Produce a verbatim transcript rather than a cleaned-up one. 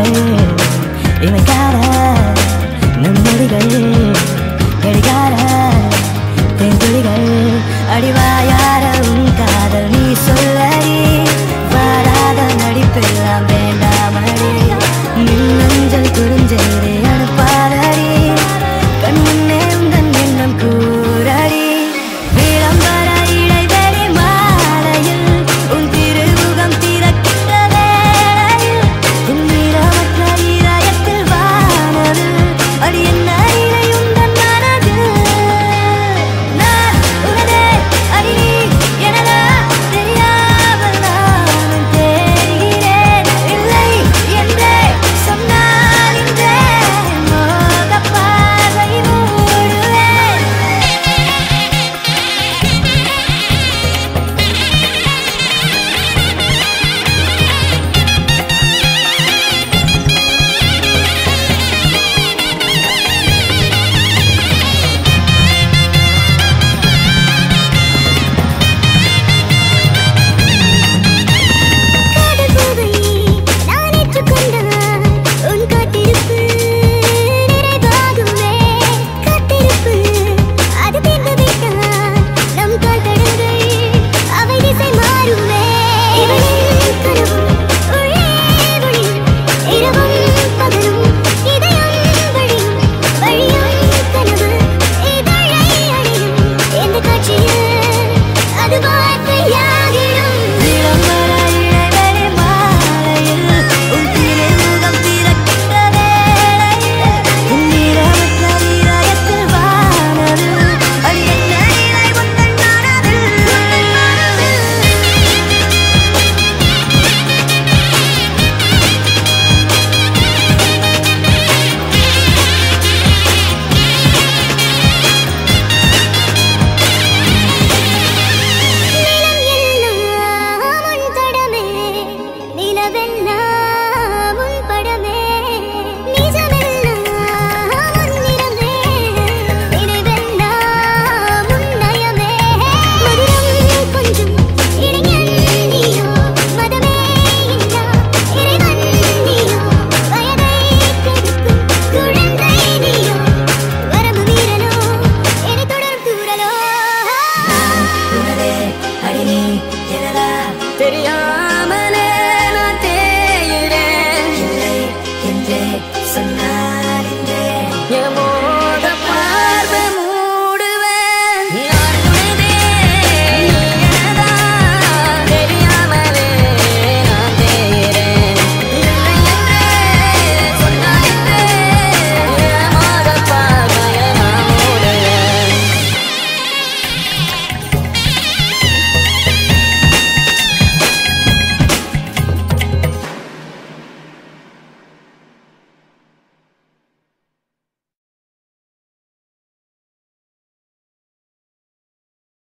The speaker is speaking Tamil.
விழிகள் இமைக்கார நம் நொடிகள் எழிகார தென்குழிகள் அடிவாயார உன் காதல் நீ சொல்லடி வாராத நடிப்பெல்லாம் வேண்டாமடி மின்னஞ்சல் குறுஞ்செய்தி அனுப்பாதடி கண் முன்னே உந்தன் எண்ணம் கூறடி விளம்பர இடைவெளி மாலையில் உன் திருமுகம் திறக்கின்ற வேளையில் உன் நிறமற்ற இதயத்தில் வானது அடி என்ன நிலை உந்தன் மனதில் நான் உனதே அடி நீ எனதா தெரியாமல் நானும் தேடுகிறேன் இல்லை என்றே சொன்னால் இன்றே மோக பார்வை மூடுவேன் காதல் பூவை நான் ஏற்றுக்கொண்டால் உன் காத்திருப்பு நிறைவாகுமே காத்திருப்பு அது தீர்ந்துவிட்டால் நம் கால் தடங்கள் அவை திசை மாறுமே இவளின் கனவும் ஒளே ஒளியும் இரவும் பகலும் இதயம் வழியும் வழியும் கனவு இதழை அடையும் எந்த காட்சியில் அது வார்த்தையாகிடும் விளம்பர இடைவெளி மாலையில் உன் திருமுகம் திறக்கின்ற வேளையில் உன் நிறமற்ற இதயத்தில் வானது அடி என்ன நிலை உந்தன் மனதில் நிலம் எல்லாம் உன் தடமே நிலவெல்லாம் உன் படமே நிஜமெல்லாம் உன் நிறமே நினைவெல்லாம் உன் நயமே மதுரம் கொஞ்சம் இளைஞன் நீயோ மதமே இல்லா இறைவன் நீயோ வயதை கெடுக்கும் குழந்தை நீயோ வரம்பு மீறலோ என்னை தொடரும் தூரலோ உனதே அடி நீ எனதா தெரியாமல்